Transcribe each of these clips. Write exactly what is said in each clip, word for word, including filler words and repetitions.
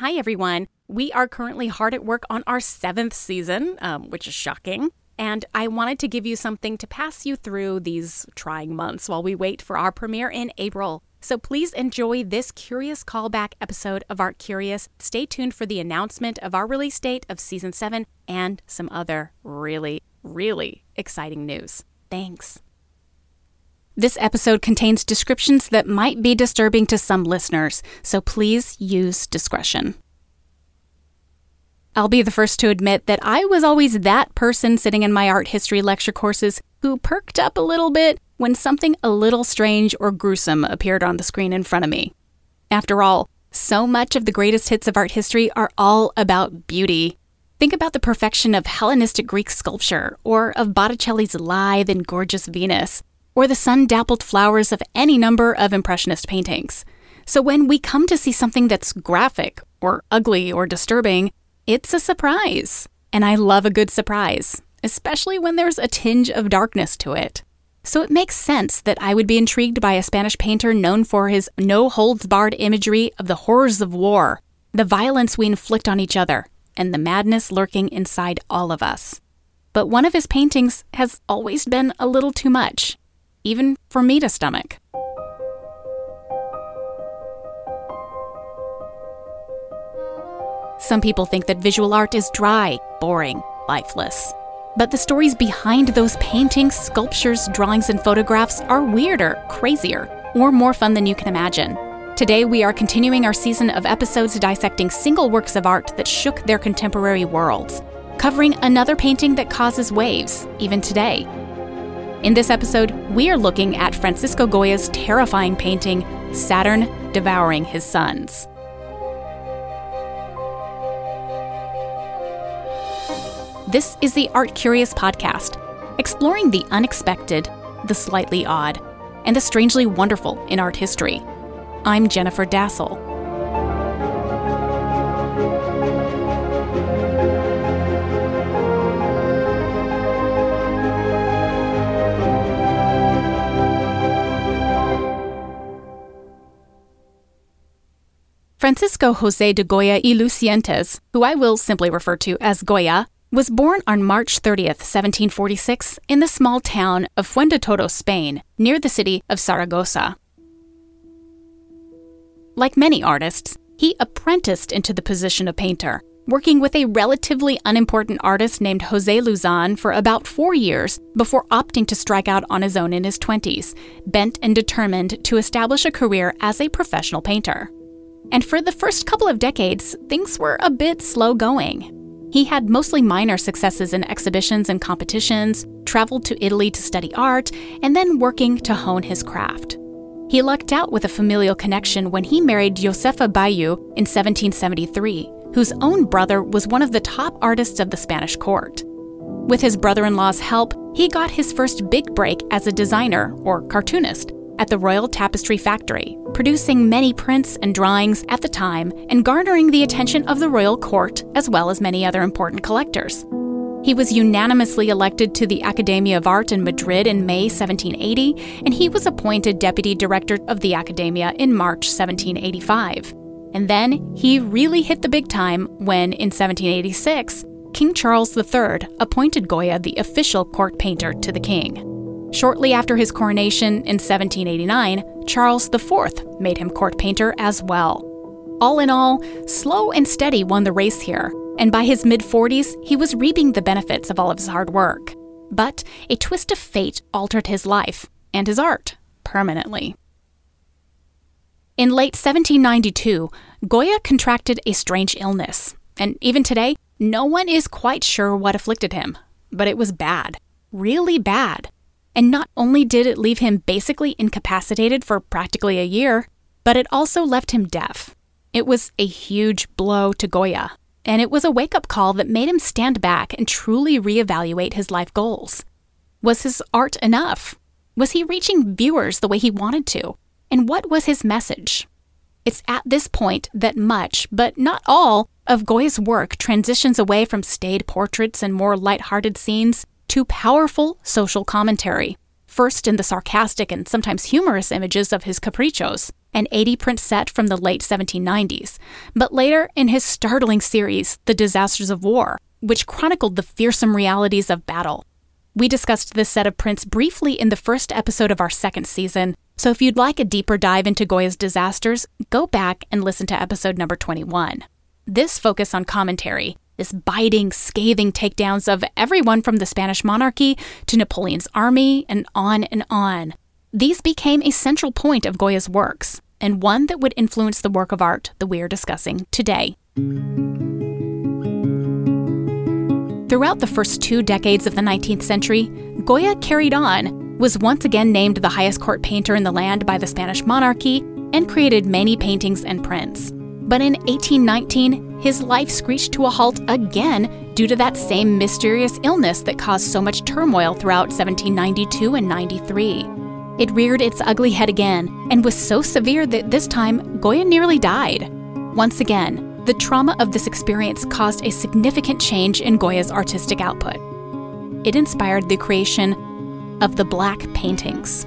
Hi, everyone. We are currently hard at work on our seventh season, um, which is shocking. And I wanted to give you something to pass you through these trying months while we wait for our premiere in April. So please enjoy this curious callback episode of Art Curious. Stay tuned for the announcement of our release date of season seven and some other really, really exciting news. Thanks. This episode contains descriptions that might be disturbing to some listeners, so please use discretion. I'll be the first to admit that I was always that person sitting in my art history lecture courses who perked up a little bit when something a little strange or gruesome appeared on the screen in front of me. After all, so much of the greatest hits of art history are all about beauty. Think about the perfection of Hellenistic Greek sculpture, or of Botticelli's lithe and gorgeous Venus, or the sun-dappled flowers of any number of Impressionist paintings. So when we come to see something that's graphic, or ugly, or disturbing, it's a surprise. And I love a good surprise, especially when there's a tinge of darkness to it. So it makes sense that I would be intrigued by a Spanish painter known for his no-holds-barred imagery of the horrors of war, the violence we inflict on each other, and the madness lurking inside all of us. But one of his paintings has always been a little too much, even for me to stomach. Some people think that visual art is dry, boring, lifeless. But the stories behind those paintings, sculptures, drawings, and photographs are weirder, crazier, or more fun than you can imagine. Today, we are continuing our season of episodes dissecting single works of art that shook their contemporary worlds, covering another painting that causes waves, even today. In this episode, we are looking at Francisco Goya's terrifying painting, Saturn Devouring His Sons. This is the Art Curious podcast, exploring the unexpected, the slightly odd, and the strangely wonderful in art history. I'm Jennifer Dassel. Francisco José de Goya y Lucientes, who I will simply refer to as Goya, was born on March thirtieth, seventeen forty-six, in the small town of Fuendetodo, Spain, near the city of Saragossa. Like many artists, he apprenticed into the position of painter, working with a relatively unimportant artist named José Luzán for about four years before opting to strike out on his own in his twenties, bent and determined to establish a career as a professional painter. And for the first couple of decades, things were a bit slow going. He had mostly minor successes in exhibitions and competitions, traveled to Italy to study art, and then working to hone his craft. He lucked out with a familial connection when he married Josefa Bayu in seventeen seventy-three, whose own brother was one of the top artists of the Spanish court. With his brother-in-law's help, he got his first big break as a designer, or cartoonist, at the Royal Tapestry Factory, producing many prints and drawings at the time and garnering the attention of the royal court as well as many other important collectors. He was unanimously elected to the Academia of Art in Madrid in May seventeen eighty, and he was appointed deputy director of the Academia in March seventeen eighty-five. And then he really hit the big time when, in seventeen eighty-six, King Charles the Third appointed Goya the official court painter to the king. Shortly after his coronation in seventeen eighty-nine, Charles the Fourth made him court painter as well. All in all, slow and steady won the race here, and by his mid-forties, he was reaping the benefits of all of his hard work. But a twist of fate altered his life, and his art, permanently. In late seventeen ninety-two, Goya contracted a strange illness, and even today, no one is quite sure what afflicted him. But it was bad, really bad. And not only did it leave him basically incapacitated for practically a year, but it also left him deaf. It was a huge blow to Goya, and it was a wake-up call that made him stand back and truly reevaluate his life goals. Was his art enough? Was he reaching viewers the way he wanted to? And what was his message? It's at this point that much, but not all, of Goya's work transitions away from staid portraits and more light-hearted scenes to powerful social commentary, first in the sarcastic and sometimes humorous images of his caprichos, an eighty-print set from the late seventeen nineties, but later in his startling series, The Disasters of War, which chronicled the fearsome realities of battle. We discussed this set of prints briefly in the first episode of our second season, so if you'd like a deeper dive into Goya's disasters, go back and listen to episode number twenty-one. This focus on commentary, this biting, scathing takedowns of everyone from the Spanish monarchy to Napoleon's army, and on and on. These became a central point of Goya's works, and one that would influence the work of art that we are discussing today. Throughout the first two decades of the nineteenth century, Goya carried on, was once again named the highest court painter in the land by the Spanish monarchy, and created many paintings and prints. But in eighteen nineteen, his life screeched to a halt again due to that same mysterious illness that caused so much turmoil throughout seventeen ninety-two and ninety-three. It reared its ugly head again, and was so severe that this time, Goya nearly died. Once again, the trauma of this experience caused a significant change in Goya's artistic output. It inspired the creation of the Black Paintings.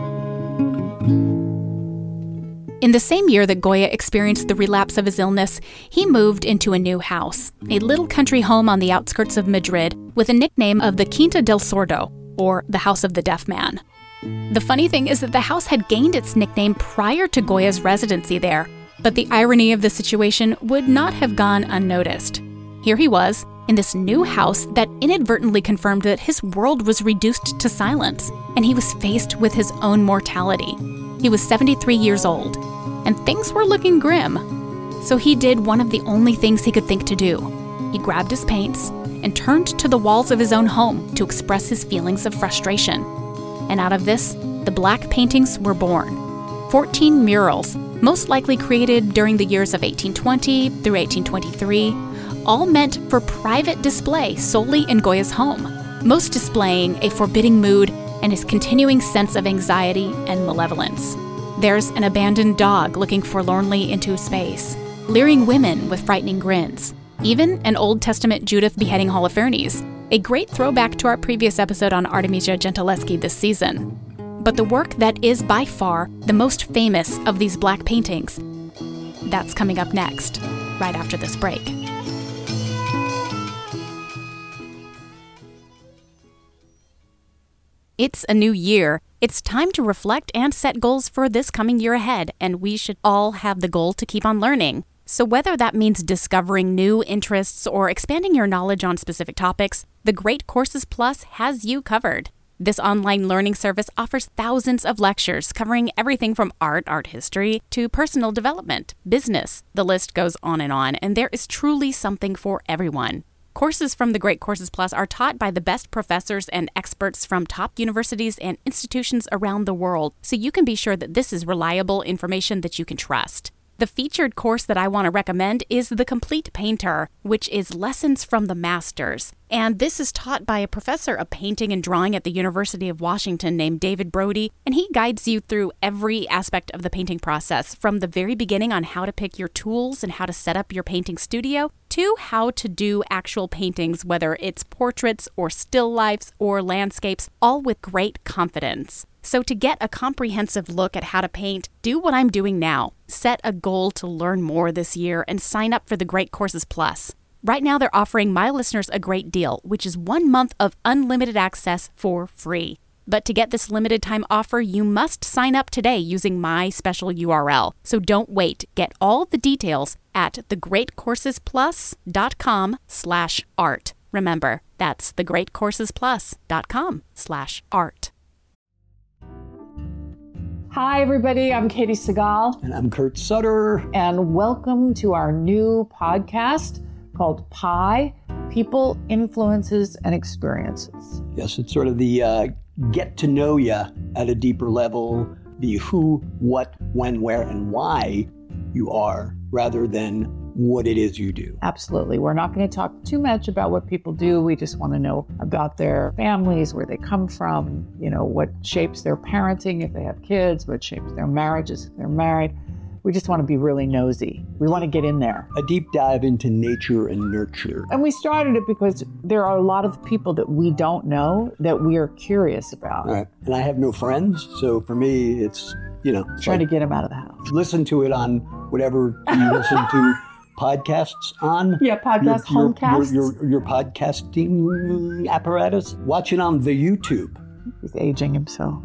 In the same year that Goya experienced the relapse of his illness, he moved into a new house, a little country home on the outskirts of Madrid with a nickname of the Quinta del Sordo, or the House of the Deaf Man. The funny thing is that the house had gained its nickname prior to Goya's residency there, but the irony of the situation would not have gone unnoticed. Here he was, in this new house that inadvertently confirmed that his world was reduced to silence, and he was faced with his own mortality. He was seventy-three years old, and things were looking grim. So he did one of the only things he could think to do. He grabbed his paints and turned to the walls of his own home to express his feelings of frustration. And out of this, the Black Paintings were born. fourteen murals, most likely created during the years of eighteen twenty through eighteen twenty-three, all meant for private display solely in Goya's home, most displaying a forbidding mood and his continuing sense of anxiety and malevolence. There's an abandoned dog looking forlornly into space, leering women with frightening grins, even an Old Testament Judith beheading Holofernes, a great throwback to our previous episode on Artemisia Gentileschi this season. But the work that is by far the most famous of these Black Paintings, that's coming up next, right after this break. It's a new year. It's time to reflect and set goals for this coming year ahead, and we should all have the goal to keep on learning. So whether that means discovering new interests or expanding your knowledge on specific topics, the Great Courses Plus has you covered. This online learning service offers thousands of lectures covering everything from art, art history, to personal development, business. The list goes on and on, and there is truly something for everyone. Courses from the Great Courses Plus are taught by the best professors and experts from top universities and institutions around the world, so you can be sure that this is reliable information that you can trust. The featured course that I want to recommend is The Complete Painter, which is lessons from the masters. And this is taught by a professor of painting and drawing at the University of Washington named David Brody, and he guides you through every aspect of the painting process, from the very beginning on how to pick your tools and how to set up your painting studio, to how to do actual paintings, whether it's portraits or still lifes or landscapes, all with great confidence. So to get a comprehensive look at how to paint, do what I'm doing now. Set a goal to learn more this year and sign up for the Great Courses Plus. Right now they're offering my listeners a great deal, which is one month of unlimited access for free. But to get this limited time offer, you must sign up today using my special U R L. So don't wait. Get all the details at thegreatcoursesplus.com slash art. Remember, that's thegreatcoursesplus.com slash art. Hi, everybody. I'm Katie Segal. And I'm Kurt Sutter. And welcome to our new podcast called Pi, People, Influences, and Experiences. Yes, it's sort of the uh, get to know you at a deeper level, the who, what, when, where, and why you are, rather than what it is you do. Absolutely. We're not going to talk too much about what people do. We just want to know about their families, where they come from, you know, what shapes their parenting if they have kids, what shapes their marriages if they're married. We just want to be really nosy. We want to get in there. A deep dive into nature and nurture. And we started it because there are a lot of people that we don't know that we are curious about. All right. And I have no friends, so for me, it's, you know. Trying like, to get them out of the house. Listen to it on whatever you listen to podcasts on. Yeah, podcast, your, homecasts. Your, your, your podcasting apparatus. Watch it on the YouTube. He's aging himself.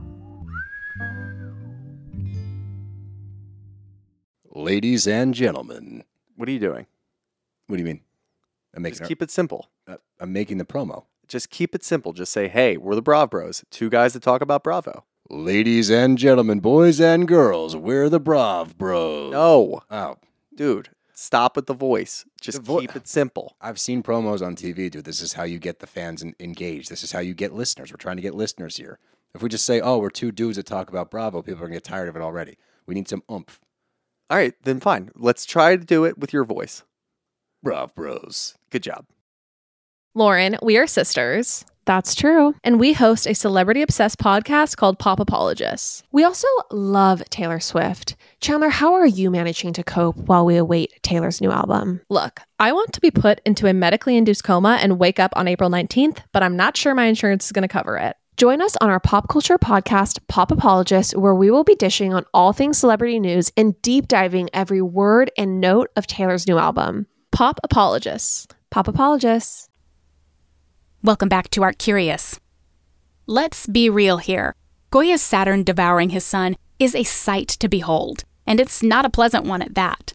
Ladies and gentlemen. What are you doing? What do you mean? I'm making Just a- keep it simple. uh, I'm making the promo. Just keep it simple. Just say, hey, we're the Brav Bros. Two guys that talk about Bravo. Ladies and gentlemen, boys and girls, we're the Brav Bros. No. Oh, Dude, stop with the voice. Just The vo- keep it simple. I've seen promos on T V, dude. This is how you get the fans en- engaged. This is how you get listeners. We're trying to get listeners here. If we just say, oh, we're two dudes that talk about Bravo, people are going to get tired of it already. We need some oomph. All right, then fine. Let's try to do it with your voice. Brav Bros. Good job. Lauren, we are sisters. That's true. And we host a celebrity-obsessed podcast called Pop Apologists. We also love Taylor Swift. Chandler, how are you managing to cope while we await Taylor's new album? Look, I want to be put into a medically induced coma and wake up on April nineteenth, but I'm not sure my insurance is going to cover it. Join us on our pop culture podcast, Pop Apologists, where we will be dishing on all things celebrity news and deep diving every word and note of Taylor's new album. Pop Apologists. Pop Apologists. Welcome back to Art Curious. Let's be real here. Goya's Saturn devouring his son is a sight to behold, and it's not a pleasant one at that.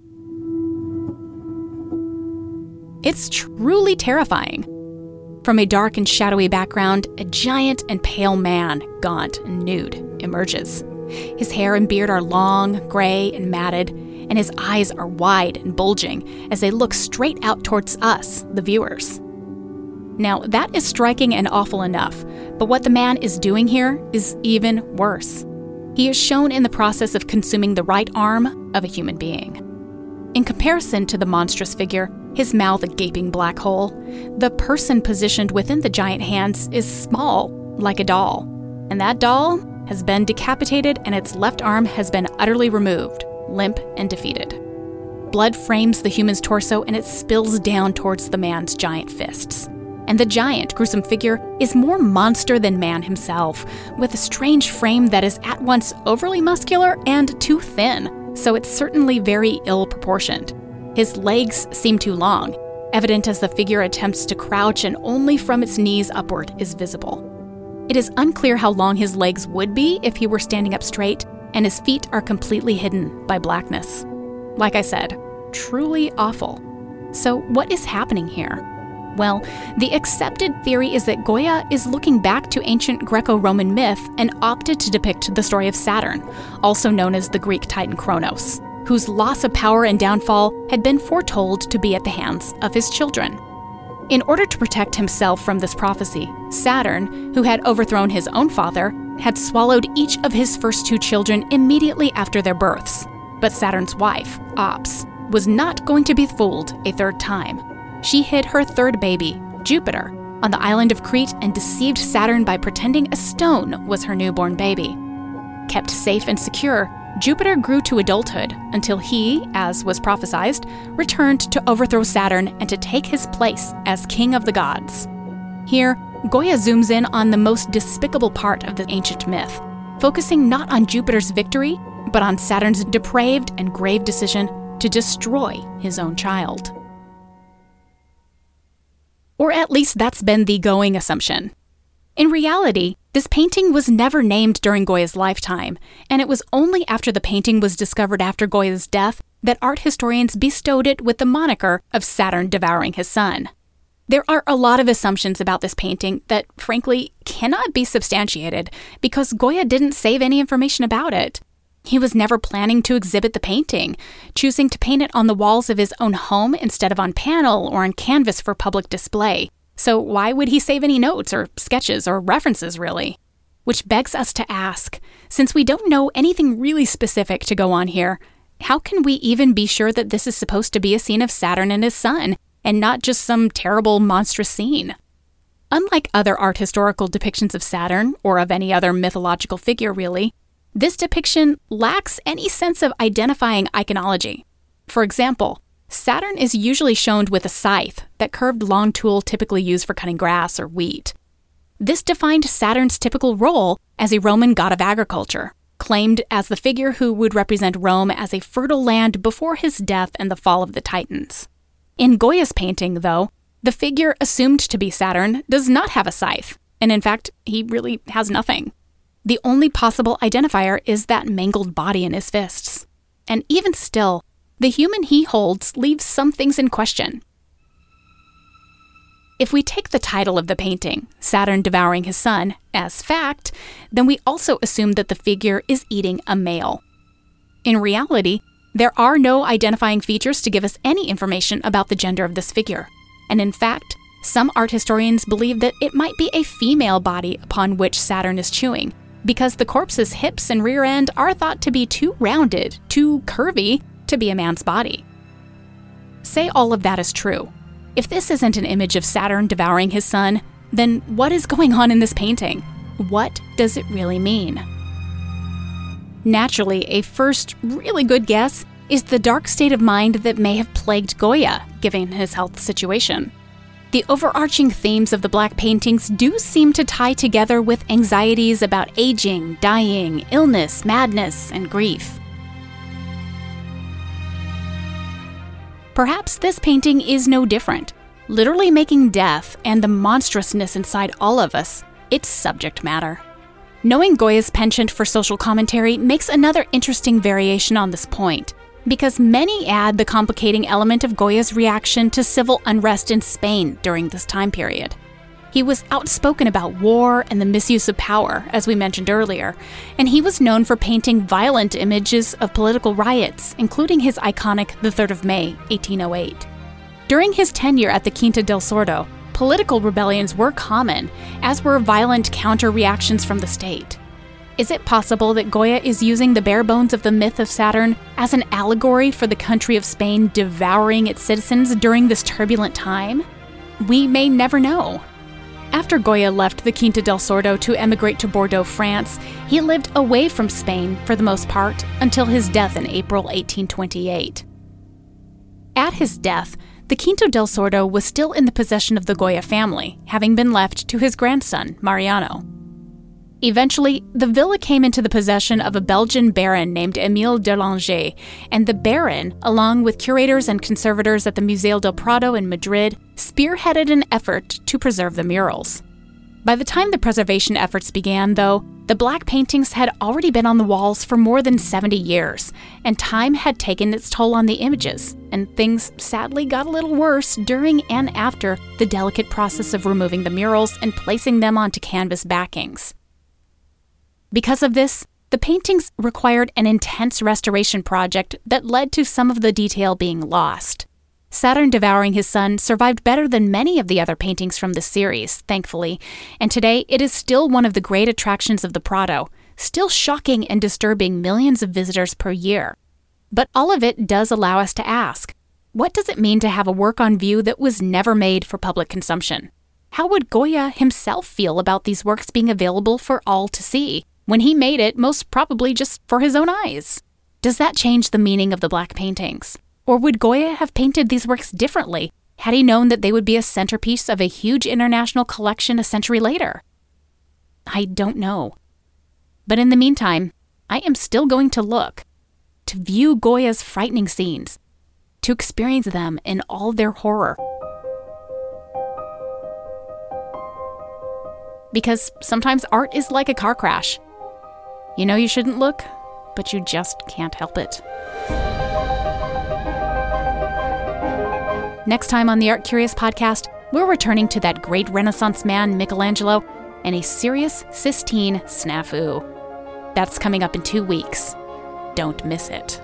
It's truly terrifying. From a dark and shadowy background, a giant and pale man, gaunt and nude, emerges. His hair and beard are long, gray, and matted, and his eyes are wide and bulging as they look straight out towards us, the viewers. Now, that is striking and awful enough, but what the man is doing here is even worse. He is shown in the process of consuming the right arm of a human being. In comparison to the monstrous figure, his mouth a gaping black hole, the person positioned within the giant hands is small, like a doll. And that doll has been decapitated and its left arm has been utterly removed, limp and defeated. Blood frames the human's torso and it spills down towards the man's giant fists. And the giant, gruesome figure is more monster than man himself, with a strange frame that is at once overly muscular and too thin, so it's certainly very ill-proportioned. His legs seem too long, evident as the figure attempts to crouch and only from its knees upward is visible. It is unclear how long his legs would be if he were standing up straight, and his feet are completely hidden by blackness. Like I said, truly awful. So what is happening here? Well, the accepted theory is that Goya is looking back to ancient Greco-Roman myth and opted to depict the story of Saturn, also known as the Greek titan Kronos, whose loss of power and downfall had been foretold to be at the hands of his children. In order to protect himself from this prophecy, Saturn, who had overthrown his own father, had swallowed each of his first two children immediately after their births. But Saturn's wife, Ops, was not going to be fooled a third time. She hid her third baby, Jupiter, on the island of Crete and deceived Saturn by pretending a stone was her newborn baby. Kept safe and secure, Jupiter grew to adulthood until he, as was prophesied, returned to overthrow Saturn and to take his place as king of the gods. Here, Goya zooms in on the most despicable part of the ancient myth, focusing not on Jupiter's victory, but on Saturn's depraved and grave decision to destroy his own child. Or at least that's been the going assumption. In reality, this painting was never named during Goya's lifetime, and it was only after the painting was discovered after Goya's death that art historians bestowed it with the moniker of Saturn devouring his son. There are a lot of assumptions about this painting that, frankly, cannot be substantiated because Goya didn't save any information about it. He was never planning to exhibit the painting, choosing to paint it on the walls of his own home instead of on panel or on canvas for public display. So why would he save any notes or sketches or references, really? Which begs us to ask, since we don't know anything really specific to go on here, how can we even be sure that this is supposed to be a scene of Saturn and his son, and not just some terrible, monstrous scene? Unlike other art historical depictions of Saturn, or of any other mythological figure really, This depiction lacks any sense of identifying iconology. For example, Saturn is usually shown with a scythe, that curved long tool typically used for cutting grass or wheat. This defined Saturn's typical role as a Roman god of agriculture, claimed as the figure who would represent Rome as a fertile land before his death and the fall of the Titans. In Goya's painting, though, the figure assumed to be Saturn does not have a scythe, and in fact, he really has nothing. The only possible identifier is that mangled body in his fists. And even still, the human he holds leaves some things in question. If we take the title of the painting, Saturn Devouring His Son, as fact, then we also assume that the figure is eating a male. In reality, there are no identifying features to give us any information about the gender of this figure. And in fact, some art historians believe that it might be a female body upon which Saturn is chewing, because the corpse's hips and rear end are thought to be too rounded, too curvy, to be a man's body. Say all of that is true. If this isn't an image of Saturn devouring his son, then what is going on in this painting? What does it really mean? Naturally, a first really good guess is the dark state of mind that may have plagued Goya, given his health situation. The overarching themes of the Black paintings do seem to tie together with anxieties about aging, dying, illness, madness, and grief. Perhaps this painting is no different, literally making death and the monstrousness inside all of us its subject matter. Knowing Goya's penchant for social commentary makes another interesting variation on this point, because many add the complicating element of Goya's reaction to civil unrest in Spain during this time period. He was outspoken about war and the misuse of power, as we mentioned earlier, and he was known for painting violent images of political riots, including his iconic The third of May, eighteen oh eight. During his tenure at the Quinta del Sordo, political rebellions were common, as were violent counter-reactions from the state. Is it possible that Goya is using the bare bones of the myth of Saturn as an allegory for the country of Spain devouring its citizens during this turbulent time? We may never know. After Goya left the Quinta del Sordo to emigrate to Bordeaux, France, he lived away from Spain for the most part until his death in April eighteen twenty-eight. At his death, the Quinta del Sordo was still in the possession of the Goya family, having been left to his grandson, Mariano. Eventually, the villa came into the possession of a Belgian baron named Émile Derlanger, and the baron, along with curators and conservators at the Museo del Prado in Madrid, spearheaded an effort to preserve the murals. By the time the preservation efforts began, though, the Black paintings had already been on the walls for more than seventy years, and time had taken its toll on the images, and things sadly got a little worse during and after the delicate process of removing the murals and placing them onto canvas backings. Because of this, the paintings required an intense restoration project that led to some of the detail being lost. Saturn Devouring His Son survived better than many of the other paintings from the series, thankfully, and today it is still one of the great attractions of the Prado, still shocking and disturbing millions of visitors per year. But all of it does allow us to ask, what does it mean to have a work on view that was never made for public consumption? How would Goya himself feel about these works being available for all to see, when he made it most probably just for his own eyes? Does that change the meaning of the Black paintings? Or would Goya have painted these works differently had he known that they would be a centerpiece of a huge international collection a century later? I don't know. But in the meantime, I am still going to look, to view Goya's frightening scenes, to experience them in all their horror. Because sometimes art is like a car crash. You know you shouldn't look, but you just can't help it. Next time on the Art Curious podcast, we're returning to that great Renaissance man Michelangelo and a serious Sistine snafu. That's coming up in two weeks. Don't miss it.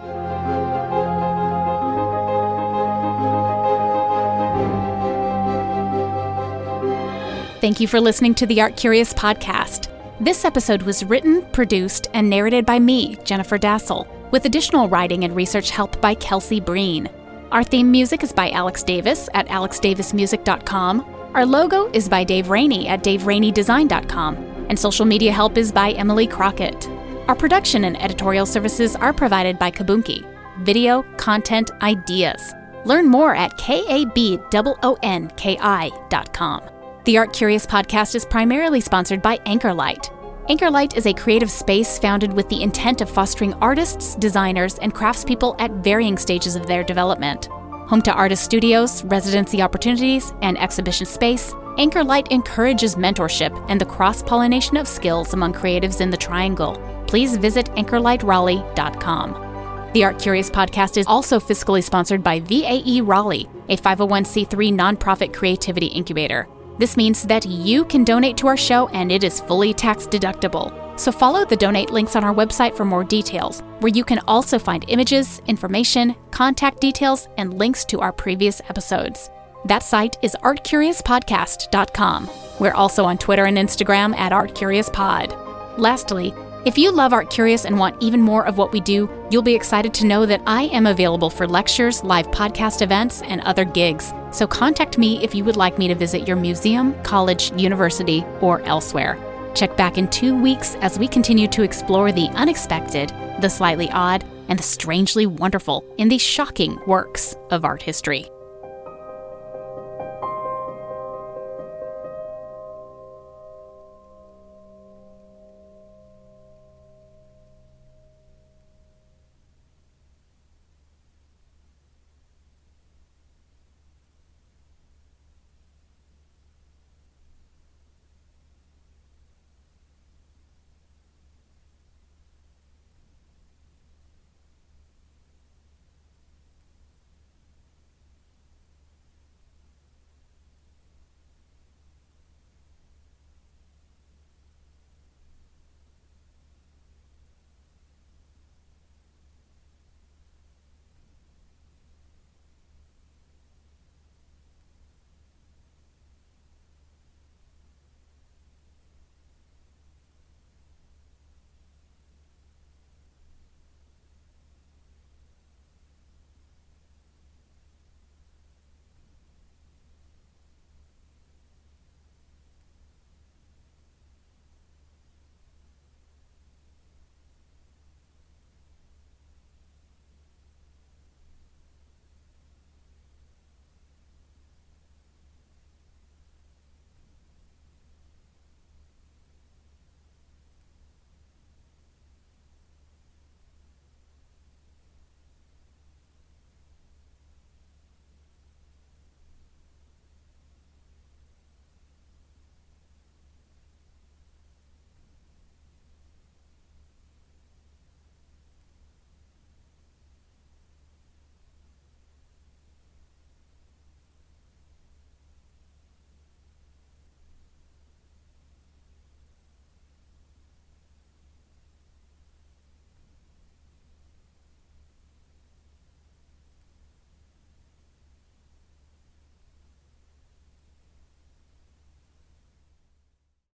Thank you for listening to the Art Curious podcast. This episode was written, produced, and narrated by me, Jennifer Dassel, with additional writing and research help by Kelsey Breen. Our theme music is by Alex Davis at alex davis music dot com. Our logo is by Dave Rainey at dave rainey design dot com. And social media help is by Emily Crockett. Our production and editorial services are provided by Kabunki, video content ideas. Learn more at K A B O O N K I dot com. The Art Curious podcast is primarily sponsored by Anchorlight. Anchorlight is a creative space founded with the intent of fostering artists, designers, and craftspeople at varying stages of their development. Home to artist studios, residency opportunities, and exhibition space, Anchorlight encourages mentorship and the cross-pollination of skills among creatives in the Triangle. Please visit anchorlight raleigh dot com. The Art Curious podcast is also fiscally sponsored by V A E Raleigh, a five oh one c three nonprofit creativity incubator. This means that you can donate to our show and it is fully tax deductible. So follow the donate links on our website for more details, where you can also find images, information, contact details, and links to our previous episodes. That site is art curious podcast dot com. We're also on Twitter and Instagram at art curious pod. Lastly, if you love Art Curious and want even more of what we do, you'll be excited to know that I am available for lectures, live podcast events, and other gigs. So contact me if you would like me to visit your museum, college, university, or elsewhere. Check back in two weeks as we continue to explore the unexpected, the slightly odd, and the strangely wonderful in these shocking works of art history.